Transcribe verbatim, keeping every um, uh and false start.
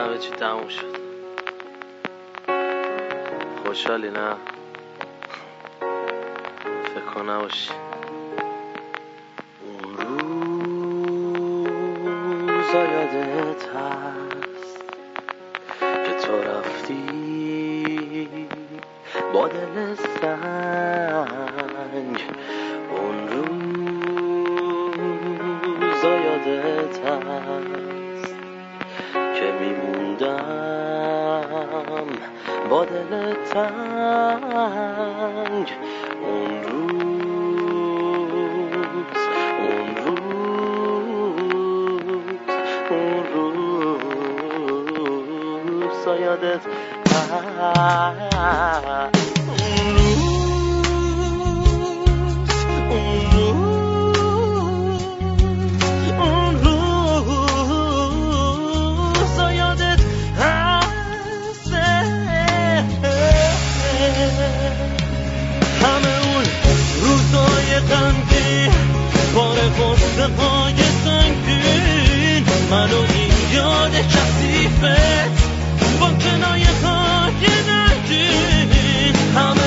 همه چی تموم شد. خوشحالی نه؟ فکر کن نباشی. اون روزا یادت هست که تو رفتی با دل سنگ. اون روزا یادت هست که میموندم با دل تنگ. اون روز اون روز اون روز یادت هست. های سنگین منو این یاد کثیفت با کنایه های نگین همه